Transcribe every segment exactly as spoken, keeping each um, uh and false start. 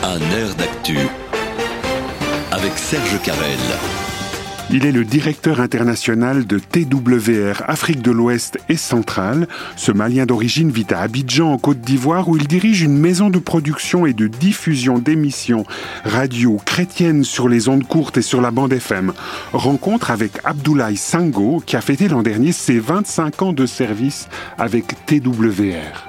Un air d'actu avec Serge Carrel. Il est le directeur international de T W R Afrique de l'Ouest et centrale. Ce Malien d'origine vit à Abidjan en Côte d'Ivoire où il dirige une maison de production et de diffusion d'émissions radio chrétiennes sur les ondes courtes et sur la bande F M. Rencontre avec Abdoulaye Sango qui a fêté l'an dernier ses vingt-cinq ans de service avec T W R.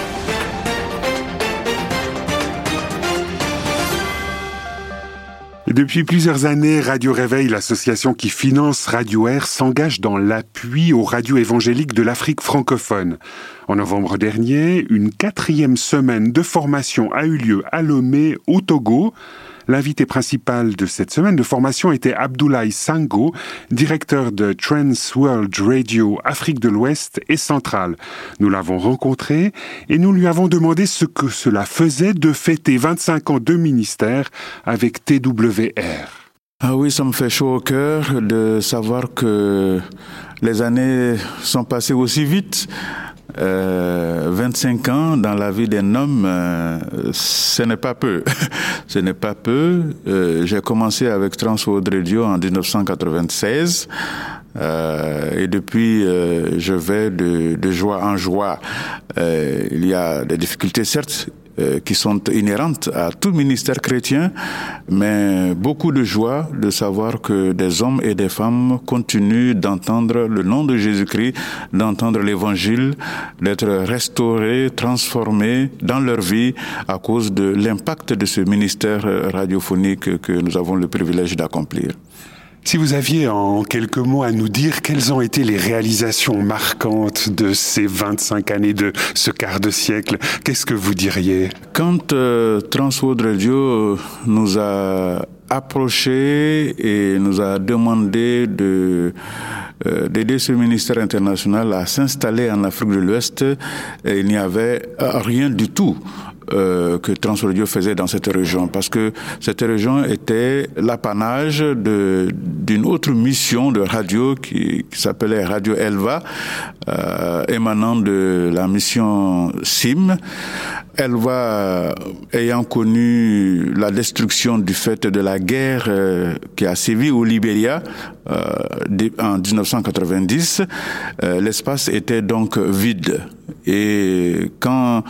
Depuis plusieurs années, Radio Réveil, l'association qui finance Radio Air, s'engage dans l'appui aux radios évangéliques de l'Afrique francophone. En novembre dernier, une quatrième semaine de formation a eu lieu à Lomé, au Togo. L'invité principal de cette semaine de formation était Abdoulaye Sango, directeur de Trans World Radio Afrique de l'Ouest et centrale. Nous l'avons rencontré et nous lui avons demandé ce que cela faisait de fêter vingt-cinq ans de ministère avec T W R. Ah oui, ça me fait chaud au cœur de savoir que les années sont passées aussi vite. Euh, vingt-cinq ans dans la vie d'un homme, euh, ce n'est pas peu. ce n'est pas peu. Euh, j'ai commencé avec Trans World Radio en dix-neuf cent quatre-vingt-seize euh, et depuis, euh, je vais de, de joie en joie. Euh, il y a des difficultés, certes, qui sont inhérentes à tout ministère chrétien, mais beaucoup de joie de savoir que des hommes et des femmes continuent d'entendre le nom de Jésus-Christ, d'entendre l'évangile, d'être restaurés, transformés dans leur vie à cause de l'impact de ce ministère radiophonique que nous avons le privilège d'accomplir. Si vous aviez en quelques mots à nous dire quelles ont été les réalisations marquantes de ces vingt-cinq années, de ce quart de siècle, qu'est-ce que vous diriez ? Quand euh, Trans World Radio nous a approchés et nous a demandé de euh, d'aider ce ministère international à s'installer en Afrique de l'Ouest, il n'y avait rien du tout Euh, que Trans World Radio faisait dans cette région, parce que cette région était l'apanage de d'une autre mission de radio qui, qui s'appelait Radio Elva, euh, émanant de la mission S I M. Elva ayant connu la destruction du fait de la guerre euh, qui a sévi au Libéria euh, en dix-neuf cent quatre-vingt-dix, euh, l'espace était donc vide. Et quand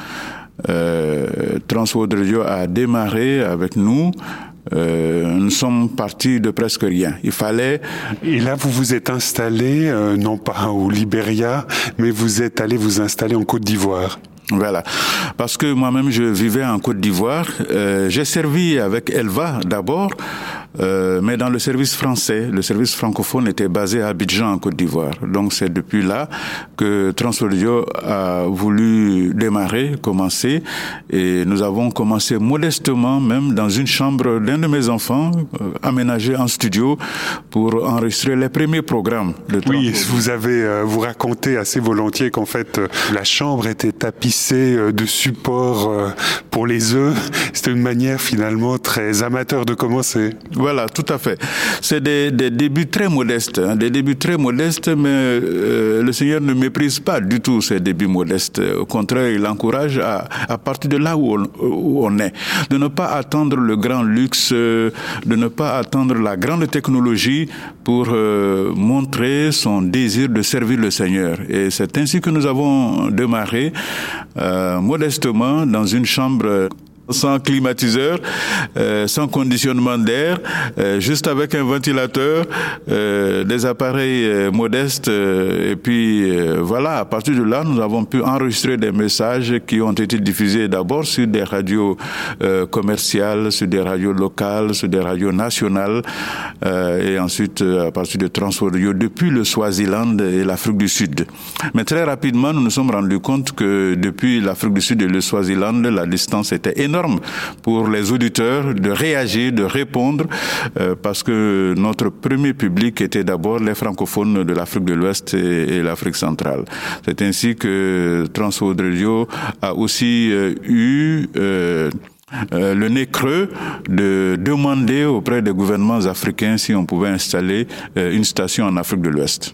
Euh, Trans World Radio a démarré avec nous, euh, nous sommes partis de presque rien. Il fallait... Et là, vous vous êtes installé, euh, non pas au Libéria, mais vous êtes allé vous installer en Côte d'Ivoire. Voilà, parce que moi-même je vivais en Côte d'Ivoire. Euh, j'ai servi avec Elva d'abord, euh, mais dans le service français. Le service francophone était basé à Abidjan en Côte d'Ivoire. Donc c'est depuis là que Trans World Radio a voulu démarrer, commencer, et nous avons commencé modestement, même dans une chambre d'un de mes enfants, euh, aménagée en studio pour enregistrer les premiers programmes. De oui, vous avez euh, vous racontez assez volontiers qu'en fait euh, la chambre était tapissée de support pour les œufs. C'était une manière finalement très amateur de commencer. Voilà, tout à fait. C'est des, des débuts très modestes, hein, des débuts très modestes, mais euh, le Seigneur ne méprise pas du tout ces débuts modestes. Au contraire, il encourage à, à partir de là où on, où on est, de ne pas attendre le grand luxe, de ne pas attendre la grande technologie pour euh, montrer son désir de servir le Seigneur. Et c'est ainsi que nous avons démarré. Euh, modestement dans une chambre sans climatiseur, euh, sans conditionnement d'air, euh, juste avec un ventilateur, euh, des appareils euh, modestes, euh, et puis euh, voilà, à partir de là, nous avons pu enregistrer des messages qui ont été diffusés d'abord sur des radios euh, commerciales, sur des radios locales, sur des radios nationales, euh, et ensuite euh, à partir de Trans World Radio depuis le Swaziland et l'Afrique du Sud. Mais très rapidement, nous nous sommes rendus compte que depuis l'Afrique du Sud et le Swaziland, la distance était énorme pour les auditeurs de réagir, de répondre, euh, parce que notre premier public était d'abord les francophones de l'Afrique de l'Ouest et, et l'Afrique centrale. C'est ainsi que Trans World Radio a aussi euh, eu euh, Euh, le nez creux de demander auprès des gouvernements africains si on pouvait installer euh, une station en Afrique de l'Ouest.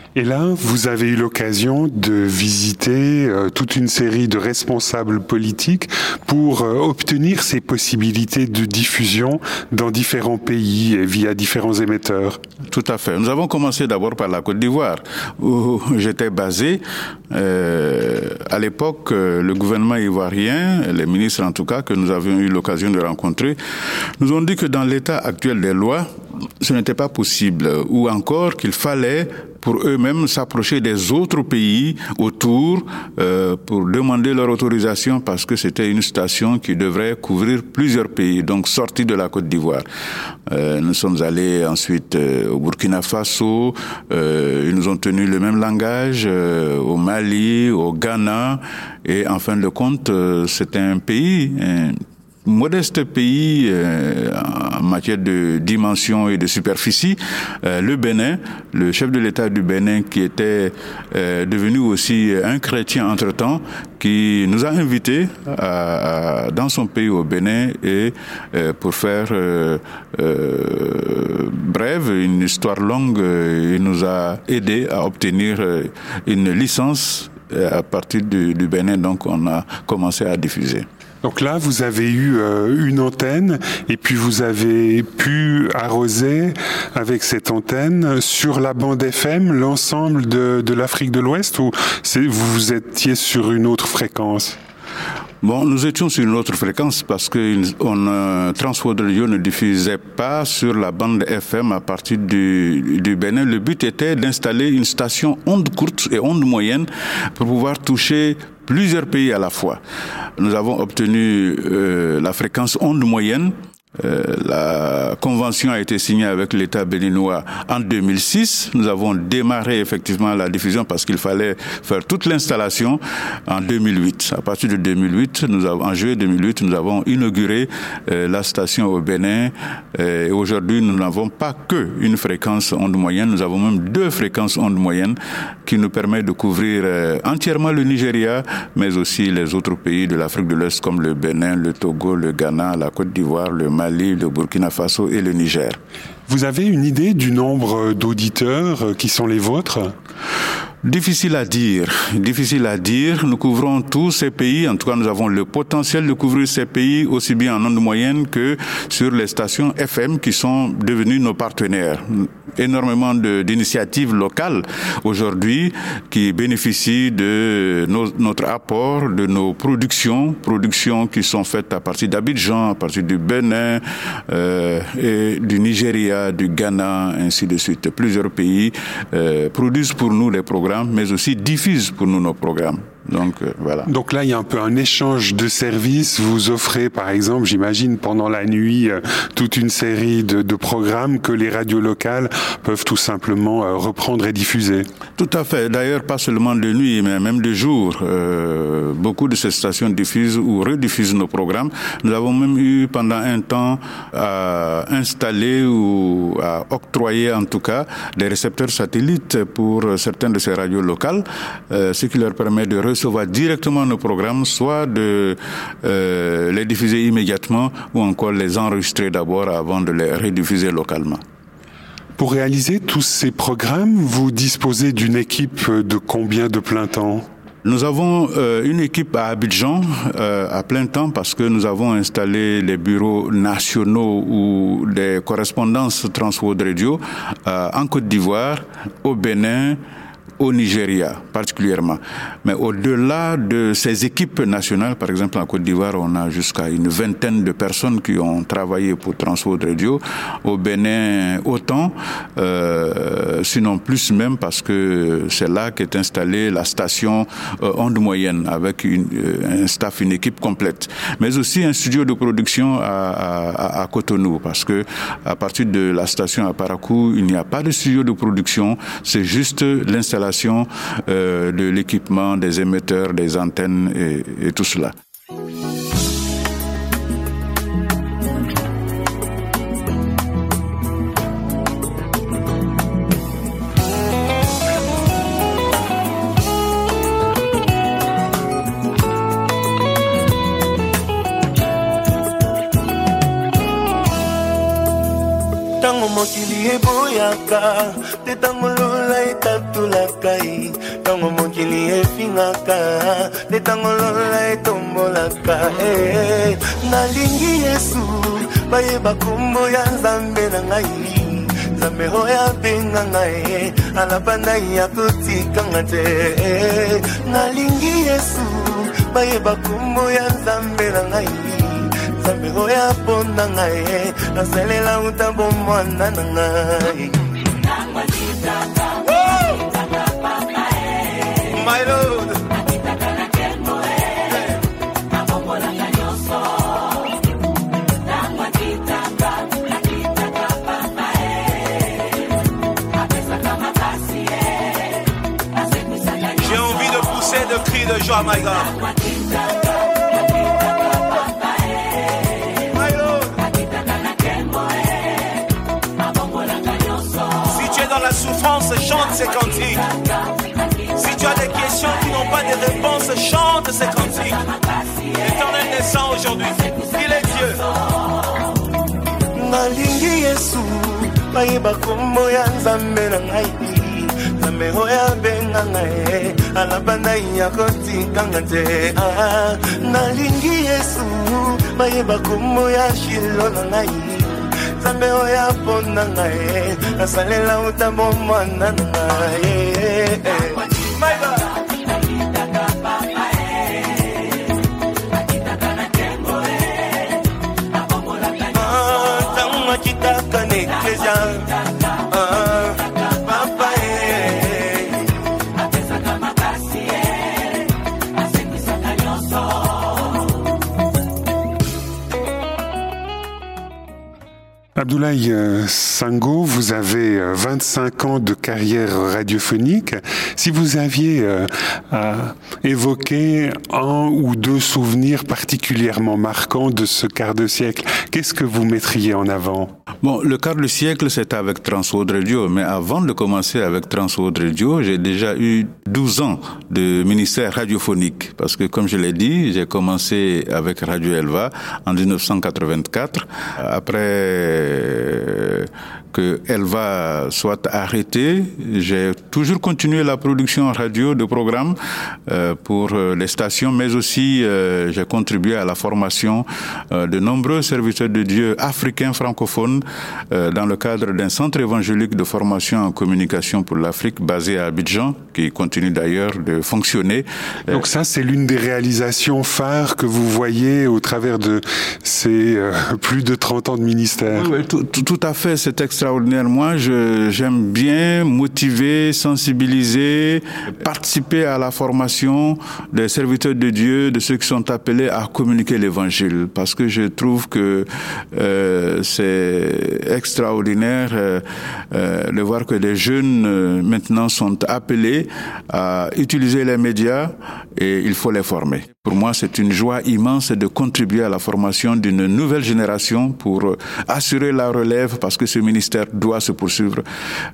Et là, vous avez eu l'occasion de visiter euh, toute une série de responsables politiques pour euh, obtenir ces possibilités de diffusion dans différents pays et via différents émetteurs. Tout à fait. Nous avons commencé d'abord par la Côte d'Ivoire, où j'étais basé. Euh, à l'époque, le gouvernement ivoirien, les ministres en tout cas, que nous avions eu l'occasion de rencontrer, nous ont dit que dans l'état actuel des lois, ce n'était pas possible, ou encore qu'il fallait pour eux-mêmes s'approcher des autres pays autour euh, pour demander leur autorisation parce que c'était une station qui devrait couvrir plusieurs pays, donc sortie de la Côte d'Ivoire. Euh, nous sommes allés ensuite euh, au Burkina Faso, euh, ils nous ont tenu le même langage, euh, au Mali, au Ghana, et en fin de compte, euh, c'était un pays... Un, modeste pays euh, en matière de dimension et de superficie, euh, le Bénin, le chef de l'État du Bénin qui était euh, devenu aussi un chrétien entre-temps, qui nous a invités à, à, dans son pays au Bénin et euh, pour faire euh, euh, brève, une histoire longue, euh, il nous a aidés à obtenir euh, une licence à partir du, du Bénin, donc on a commencé à diffuser. Donc là, vous avez eu euh, une antenne et puis vous avez pu arroser avec cette antenne sur la bande F M l'ensemble de, de l'Afrique de l'Ouest ou c'est, vous étiez sur une autre fréquence ? Bon, nous étions sur une autre fréquence parce que on, euh, Transworld Radio ne diffusait pas sur la bande F M à partir du, du Bénin. Le but était d'installer une station onde courte et onde moyenne pour pouvoir toucher plusieurs pays à la fois. Nous avons obtenu euh, la fréquence onde moyenne. Euh, la convention a été signée avec l'État béninois en deux mille six. Nous avons démarré effectivement la diffusion parce qu'il fallait faire toute l'installation en deux mille huit. À partir de deux mille huit, nous avons, en juillet deux mille huit, nous avons inauguré euh, la station au Bénin. Euh, et aujourd'hui, nous n'avons pas que une fréquence onde moyenne, nous avons même deux fréquences onde moyennes qui nous permettent de couvrir euh, entièrement le Nigeria, mais aussi les autres pays de l'Afrique de l'Ouest comme le Bénin, le Togo, le Ghana, la Côte d'Ivoire, le Mali, le Burkina Faso et le Niger. Vous avez une idée du nombre d'auditeurs qui sont les vôtres ? Difficile à dire, difficile à dire. Nous couvrons tous ces pays. En tout cas, nous avons le potentiel de couvrir ces pays aussi bien en onde moyenne que sur les stations F M qui sont devenues nos partenaires. Énormément de, d'initiatives locales aujourd'hui qui bénéficient de nos, notre apport, de nos productions, productions qui sont faites à partir d'Abidjan, à partir du Bénin, euh, et du Nigeria, du Ghana, ainsi de suite. Plusieurs pays euh, produisent pour nous des programmes, mais aussi diffusent pour nous nos programmes. Donc, euh, voilà. Donc là, il y a un peu un échange de services. Vous offrez, par exemple, j'imagine, pendant la nuit, euh, toute une série de, de programmes que les radios locales peuvent tout simplement euh, reprendre et diffuser. Tout à fait. D'ailleurs, pas seulement de nuit, mais même de jour. Euh, beaucoup de ces stations diffusent ou rediffusent nos programmes. Nous avons même eu, pendant un temps, à installer ou à octroyer, en tout cas, des récepteurs satellites pour certaines de ces radios locales, euh, ce qui leur permet de recevoir directement nos programmes, soit de euh, les diffuser immédiatement ou encore les enregistrer d'abord avant de les rediffuser localement. Pour réaliser tous ces programmes, vous disposez d'une équipe de combien de plein temps ? Nous avons euh, une équipe à Abidjan euh, à plein temps parce que nous avons installé les bureaux nationaux ou des correspondances Transworld Radio euh, en Côte d'Ivoire, au Bénin, au Nigeria particulièrement. Mais au-delà de ces équipes nationales, par exemple en Côte d'Ivoire, on a jusqu'à une vingtaine de personnes qui ont travaillé pour Transworld Radio. Au Bénin, autant, euh, sinon plus même, parce que c'est là qu'est installée la station euh, onde moyenne avec une, euh, un staff, une équipe complète. Mais aussi un studio de production à, à, à Cotonou, parce que à partir de la station à Parakou, il n'y a pas de studio de production, c'est juste l'installation Euh, de l'équipement, des émetteurs, des antennes et, et tout cela. Tango mokili eboyaka, te tango lola etatulakai. Tango mokili efingaka, te tango lola etombolaka. Eh, nalingi Yesu, baye bakumbo ya Nzambe na ngai. Nzambe hoya benga ngai, alabanda ya kutika ngate. Eh, nalingi Yesu, baye bakumbo ya Nzambe na ngai. Nzambe hoya ponda ngai, nasalela utambo mwana na ngai. My Lord. J'ai envie de pousser de cris de joie, my God. La souffrance, chante ces cantiques. Si tu as des questions qui n'ont pas de réponse, chante ces cantiques. L'Éternel descend aujourd'hui. Il est Dieu. Nalingi Yesu, bayeba kombo ya Nzambe na ngai. Nzambe hoya benga ngai, alabanda ya kotika ngate. Nalingi Yesu, bayeba kombo ya Shilo na ngai. Nzambe oya ponda ngai, nasalela utambo mwana ngai. My God. Ah, tango kitaka nekeja. Ah, papa eh. Abdoulaye Sango, vous avez vingt-cinq ans de carrière radiophonique. Si vous aviez euh, à évoquer un ou deux souvenirs particulièrement marquants de ce quart de siècle, qu'est-ce que vous mettriez en avant? Bon, le quart de siècle, c'était avec Transworld Radio, mais avant de commencer avec Transworld Radio, j'ai déjà eu douze ans de ministère radiophonique, parce que comme je l'ai dit, j'ai commencé avec Radio Elva en dix-neuf cent quatre-vingt-quatre. Après que Elva soit arrêtée, j'ai toujours continué la production radio de programmes euh, pour les stations, mais aussi euh, j'ai contribué à la formation euh, de nombreux serviteurs de Dieu africains francophones euh, dans le cadre d'un centre évangélique de formation en communication pour l'Afrique basé à Abidjan, qui continue d'ailleurs de fonctionner. Donc ça, c'est l'une des réalisations phares que vous voyez au travers de ces euh, plus de trente ans de ministère. Oui, oui, tout, tout, tout à fait, c'est extraordinaire. Moi, je, j'aime bien motiver, sensibiliser, participer à la formation des serviteurs de Dieu, de ceux qui sont appelés à communiquer l'évangile, parce que je trouve que euh, c'est extraordinaire euh, euh, de voir que les jeunes euh, maintenant sont appelés à utiliser les médias et il faut les former. Pour moi, c'est une joie immense de contribuer à la formation d'une nouvelle génération pour assurer la relève, parce que ce ministère doit se poursuivre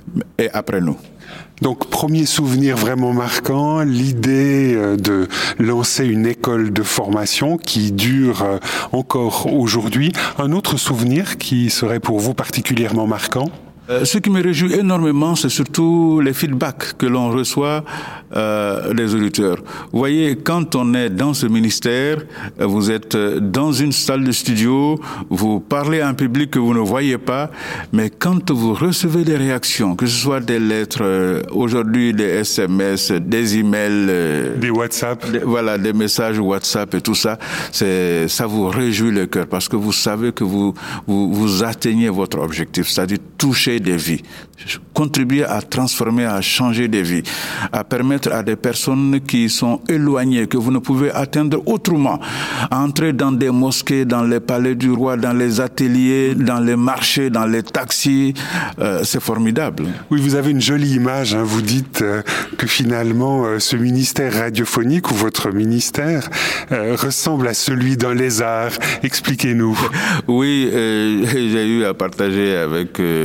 et après nous. Donc, premier souvenir vraiment marquant, l'idée de lancer une école de formation qui dure encore aujourd'hui. Un autre souvenir qui serait pour vous particulièrement marquant ? Euh, ce qui me réjouit énormément, c'est surtout les feedbacks que l'on reçoit euh, des auditeurs. Vous voyez, quand on est dans ce ministère, vous êtes dans une salle de studio, vous parlez à un public que vous ne voyez pas, mais quand vous recevez des réactions, que ce soit des lettres, euh, aujourd'hui des S M S, des emails, euh, des WhatsApp, des, voilà, des messages WhatsApp et tout ça, c'est, ça vous réjouit le cœur, parce que vous savez que vous, vous, vous atteignez votre objectif, c'est-à-dire toucher des vies, contribuer à transformer, à changer des vies, à permettre à des personnes qui sont éloignées, que vous ne pouvez atteindre autrement, à entrer dans des mosquées, dans les palais du roi, dans les ateliers, dans les marchés, dans les taxis. Euh, c'est formidable. Oui, vous avez une jolie image, hein. Vous dites euh, que finalement euh, ce ministère radiophonique ou votre ministère euh, ressemble à celui d'un lézard. Expliquez-nous. Oui, euh, j'ai eu à partager avec euh, les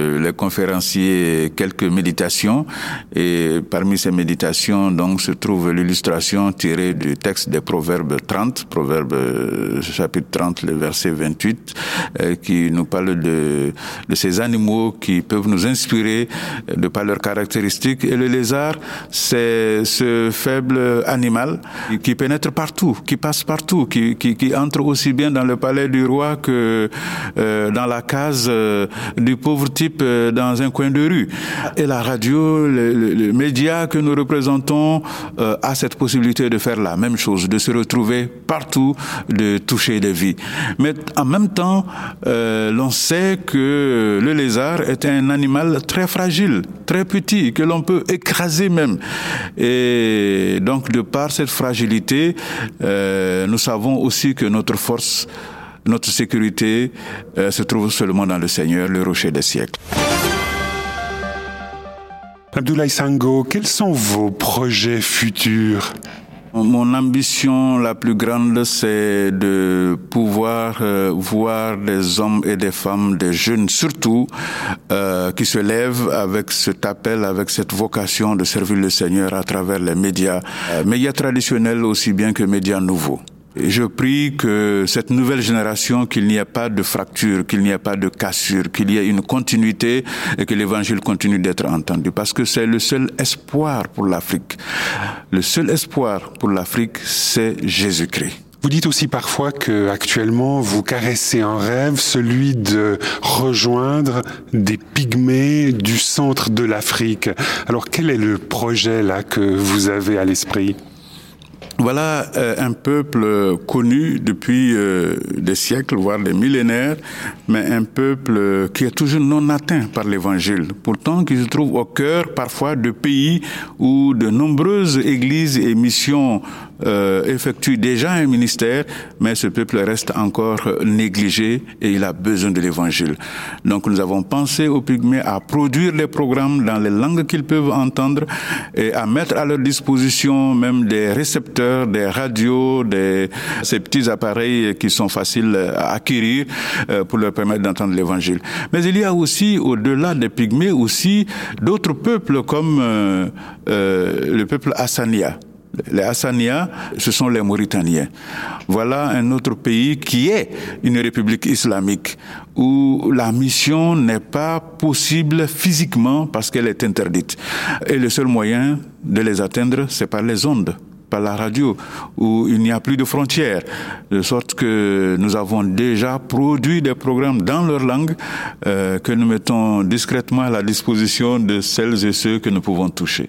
conférenciers quelques méditations et parmi ces méditations donc se trouve l'illustration tirée du texte des Proverbes trente, Proverbes chapitre trente, le verset vingt-huit, euh, qui nous parle de, de ces animaux qui peuvent nous inspirer de par leurs caractéristiques. Et le lézard, c'est ce faible animal qui pénètre partout, qui passe partout, qui, qui, qui entre aussi bien dans le palais du roi que euh, dans la case euh, du pauvre type euh, dans un coin de rue. Et la radio, le, le, le média que nous représentons euh, a cette possibilité de faire la même chose, de se retrouver partout, de toucher des vies. Mais en même temps, euh, l'on sait que le lézard est un animal très fragile, très petit, que l'on peut écraser même. Et donc, de par cette fragilité, euh, nous savons aussi que notre force, notre sécurité euh, se trouve seulement dans le Seigneur, le rocher des siècles. Abdoulaye Sango, quels sont vos projets futurs ? Mon ambition la plus grande, c'est de pouvoir euh, voir des hommes et des femmes, des jeunes surtout, euh, qui se lèvent avec cet appel, avec cette vocation de servir le Seigneur à travers les médias, euh, médias traditionnels aussi bien que médias nouveaux. Et je prie que cette nouvelle génération, qu'il n'y ait pas de fracture, qu'il n'y ait pas de cassure, qu'il y ait une continuité et que l'évangile continue d'être entendu. Parce que c'est le seul espoir pour l'Afrique. Le seul espoir pour l'Afrique, c'est Jésus-Christ. Vous dites aussi parfois que actuellement vous caressez un rêve, celui de rejoindre des pygmées du centre de l'Afrique. Alors quel est le projet là que vous avez à l'esprit ? Voilà euh, un peuple connu depuis euh, des siècles, voire des millénaires, mais un peuple qui est toujours non atteint par l'Évangile. Pourtant, qui se trouve au cœur parfois de pays où de nombreuses églises et missions euh, effectuent déjà un ministère, mais ce peuple reste encore négligé et il a besoin de l'Évangile. Donc nous avons pensé aux Pygmées à produire des programmes dans les langues qu'ils peuvent entendre et à mettre à leur disposition même des récepteurs, des radios, des, ces petits appareils qui sont faciles à acquérir euh, pour leur permettre d'entendre l'Évangile. Mais il y a aussi, au-delà des Pygmées, aussi d'autres peuples comme euh, euh, le peuple Hassania. Les Hassanias, ce sont les Mauritaniens. Voilà un autre pays qui est une république islamique où la mission n'est pas possible physiquement parce qu'elle est interdite. Et le seul moyen de les atteindre, c'est par les ondes, par la radio, où il n'y a plus de frontières, de sorte que nous avons déjà produit des programmes dans leur langue euh, que nous mettons discrètement à la disposition de celles et ceux que nous pouvons toucher.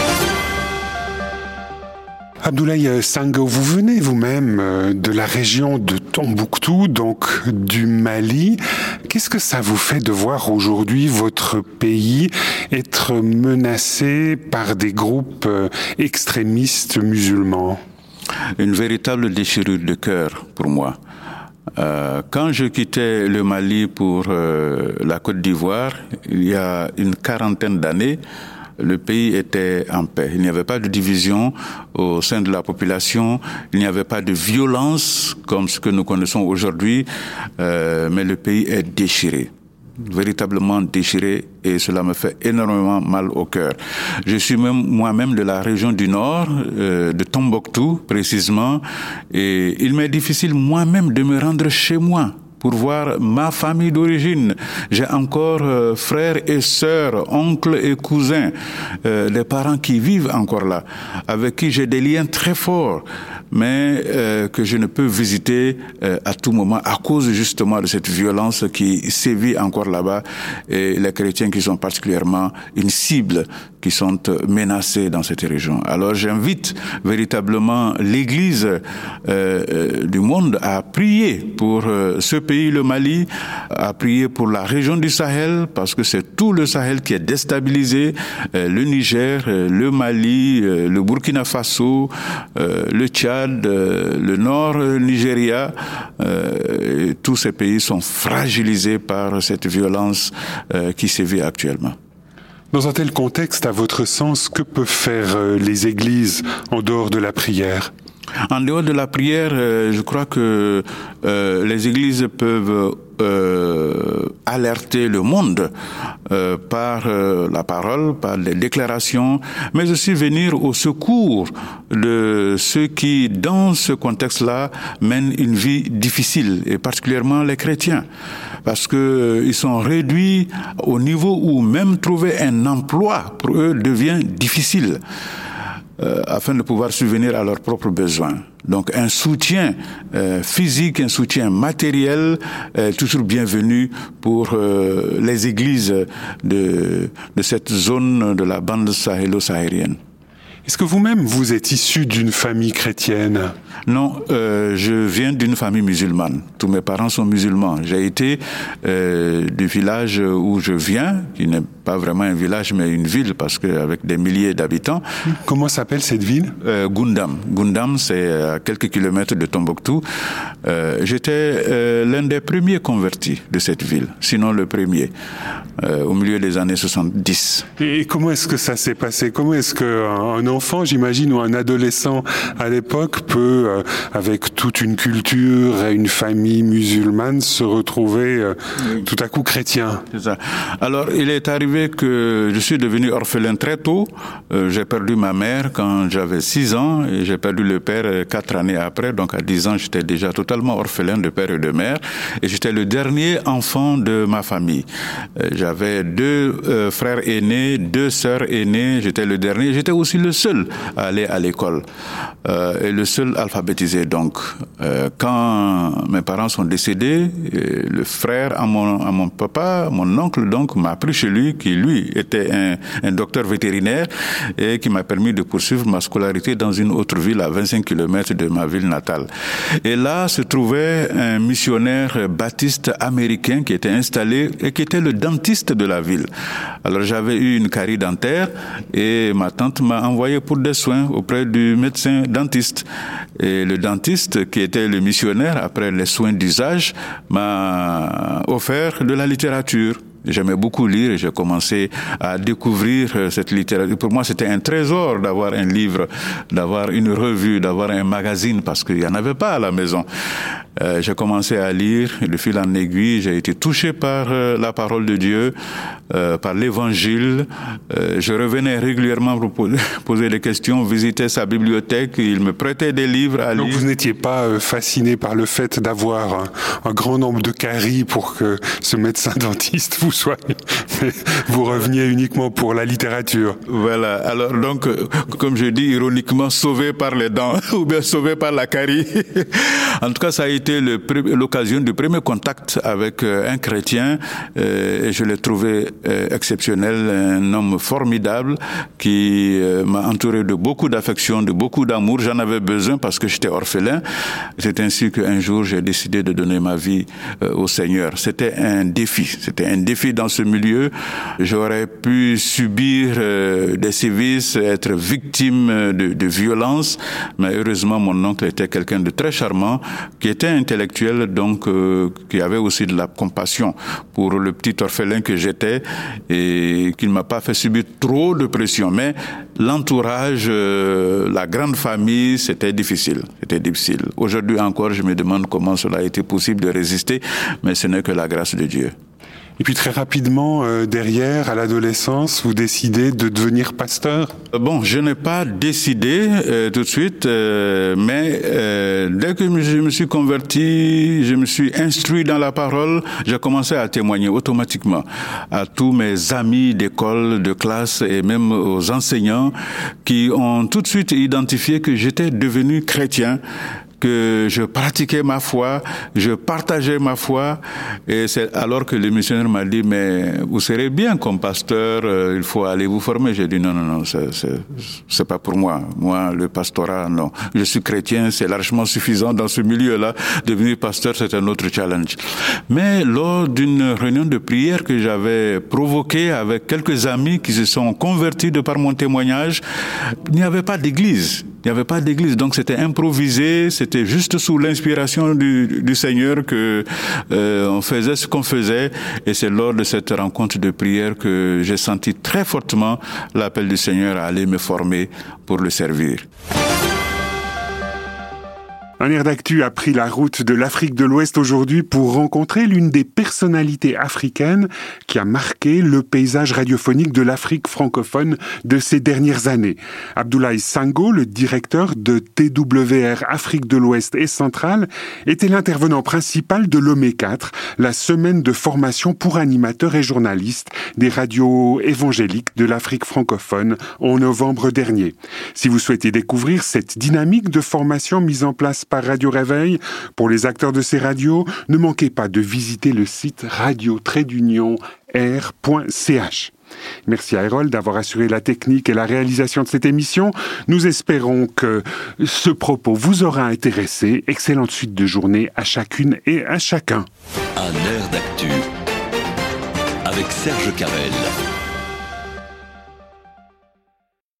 Abdoulaye Sango, vous venez vous-même de la région de Tombouctou, donc du Mali. Qu'est-ce que ça vous fait de voir aujourd'hui votre pays être menacé par des groupes extrémistes musulmans ? Une véritable déchirure de cœur pour moi. Euh, quand je quittais le Mali pour euh, la Côte d'Ivoire, il y a une quarantaine d'années, le pays était en paix. Il n'y avait pas de division au sein de la population, il n'y avait pas de violence comme ce que nous connaissons aujourd'hui, euh, mais le pays est déchiré, véritablement déchiré, et cela me fait énormément mal au cœur. Je suis même moi-même de la région du Nord, euh, de Tombouctou précisément, et il m'est difficile moi-même de me rendre chez moi pour voir ma famille d'origine. J'ai encore euh, frères et sœurs, oncles et cousins, euh, des parents qui vivent encore là, avec qui j'ai des liens très forts, mais euh, que je ne peux visiter euh, à tout moment à cause justement de cette violence qui sévit encore là-bas, et les chrétiens qui sont particulièrement une cible, qui sont menacés dans cette région. Alors j'invite véritablement l'Église euh, euh, du monde à prier pour euh, ce pays, le Mali, à prier pour la région du Sahel, parce que c'est tout le Sahel qui est déstabilisé, euh, le Niger, euh, le Mali, euh, le Burkina Faso, euh, le Tchad, euh, le Nord euh, Nigeria, euh, tous ces pays sont fragilisés par cette violence euh, qui sévit actuellement. Dans un tel contexte, à votre sens, que peuvent faire les églises en dehors de la prière ? En dehors de la prière, je crois que euh, les églises peuvent euh, alerter le monde euh, par euh, la parole, par les déclarations, mais aussi venir au secours de ceux qui, dans ce contexte-là, mènent une vie difficile, et particulièrement les chrétiens, parce que euh, ils sont réduits au niveau où même trouver un emploi pour eux devient difficile. Euh, afin de pouvoir subvenir à leurs propres besoins. Donc un soutien euh, physique, un soutien matériel est toujours bienvenu pour euh, les églises de, de cette zone de la bande sahélo-saharienne. Est-ce que vous-même, vous êtes issu d'une famille chrétienne ? Non, euh, je viens d'une famille musulmane. Tous mes parents sont musulmans. J'ai été euh, du village où je viens, qui n'est pas vraiment un village, mais une ville, parce qu'avec des milliers d'habitants. Comment s'appelle cette ville ? euh, Gundam. Gundam, c'est à quelques kilomètres de Tombouctou. Euh, j'étais euh, l'un des premiers convertis de cette ville, sinon le premier, euh, au milieu des années soixante-dix. Et comment est-ce que ça s'est passé ? Comment est-ce qu'un enfant, j'imagine, ou un adolescent à l'époque peut, euh, avec toute une culture et une famille musulmane, se retrouver euh, oui. tout à coup chrétien ? C'est ça. Alors, il est arrivé que je suis devenu orphelin très tôt. Euh, j'ai perdu ma mère quand j'avais six ans et j'ai perdu le père quatre années après. Donc, à dix ans, j'étais déjà totalement orphelin de père et de mère. Et j'étais le dernier enfant de ma famille. Euh, j'avais deux euh, frères aînés, deux sœurs aînées. J'étais le dernier. J'étais aussi le seul à aller à l'école euh, et le seul alphabétisé. Donc, euh, quand mes parents sont décédés, euh, le frère à mon, à mon papa, mon oncle, donc, m'a pris chez lui, qui lui était un, un docteur vétérinaire et qui m'a permis de poursuivre ma scolarité dans une autre ville à vingt-cinq kilomètres de ma ville natale. Et là se trouvait un missionnaire baptiste américain qui était installé et qui était le dentiste de la ville. Alors j'avais eu une carie dentaire et ma tante m'a envoyé pour des soins auprès du médecin dentiste. Et le dentiste, qui était le missionnaire, après les soins d'usage, m'a offert de la littérature. J'aimais beaucoup lire et j'ai commencé à découvrir cette littérature. Pour moi, c'était un trésor d'avoir un livre, d'avoir une revue, d'avoir un magazine, parce qu'il n'y en avait pas à la maison. Euh, j'ai commencé à lire, et de fil en aiguille, j'ai été touché par euh, la parole de Dieu, euh, par l'évangile. Euh, je revenais régulièrement pour poser, poser des questions, visiter sa bibliothèque, il me prêtait des livres à Donc lire. Donc vous n'étiez pas euh, fasciné par le fait d'avoir un, un grand nombre de caries pour que ce médecin dentiste vous soigne, mais vous reveniez uniquement pour la littérature. Voilà, alors donc, euh, comme je dis ironiquement, sauvé par les dents, ou bien sauvé par la carie. En tout cas, ça a été le, l'occasion du premier contact avec euh, un chrétien, euh, et je l'ai trouvé euh, exceptionnel, un homme formidable qui euh, m'a entouré de beaucoup d'affection, de beaucoup d'amour. J'en avais besoin parce que j'étais orphelin. C'est ainsi qu'un jour, j'ai décidé de donner ma vie euh, au Seigneur. C'était un défi, c'était un défi dans ce milieu. J'aurais pu subir euh, des sévices, être victime de, de violences, mais heureusement, mon oncle était quelqu'un de très charmant, qui était intellectuel, donc euh, qui avait aussi de la compassion pour le petit orphelin que j'étais, et qui ne m'a pas fait subir trop de pression. Mais l'entourage, euh, la grande famille, c'était difficile. C'était difficile. Aujourd'hui encore, je me demande comment cela a été possible de résister, mais ce n'est que la grâce de Dieu. Et puis très rapidement, euh, derrière, à l'adolescence, vous décidez de devenir pasteur ? Bon, je n'ai pas décidé euh, tout de suite, euh, mais euh, dès que je me suis converti, je me suis instruit dans la parole, j'ai commencé à témoigner automatiquement à tous mes amis d'école, de classe et même aux enseignants qui ont tout de suite identifié que j'étais devenu chrétien, que je pratiquais ma foi, je partageais ma foi, et c'est alors que le missionnaire m'a dit, mais vous serez bien comme pasteur, euh, il faut aller vous former. J'ai dit, non, non, non, c'est, c'est, c'est pas pour moi. Moi, le pastorat, non. Je suis chrétien, c'est largement suffisant dans ce milieu-là. Devenir pasteur, c'est un autre challenge. Mais lors d'une réunion de prière que j'avais provoquée avec quelques amis qui se sont convertis de par mon témoignage, il n'y avait pas d'église. Il n'y avait pas d'église, donc c'était improvisé, c'était juste sous l'inspiration du, du Seigneur que euh, on faisait ce qu'on faisait, et c'est lors de cette rencontre de prière que j'ai senti très fortement l'appel du Seigneur à aller me former pour le servir. Un air d'actu a pris la route de l'Afrique de l'Ouest aujourd'hui pour rencontrer l'une des personnalités africaines qui a marqué le paysage radiophonique de l'Afrique francophone de ces dernières années. Abdoulaye Sango, le directeur de T W R Afrique de l'Ouest et Centrale, était l'intervenant principal de l'O M E quatre, la semaine de formation pour animateurs et journalistes des radios évangéliques de l'Afrique francophone en novembre dernier. Si vous souhaitez découvrir cette dynamique de formation mise en place par Radio Réveil pour les acteurs de ces radios, ne manquez pas de visiter le site radio trait d'union r point c h. Merci à Erol d'avoir assuré la technique et la réalisation de cette émission. Nous espérons que ce propos vous aura intéressé. Excellente suite de journée à chacune et à chacun. Un air d'actu avec Serge Carrel.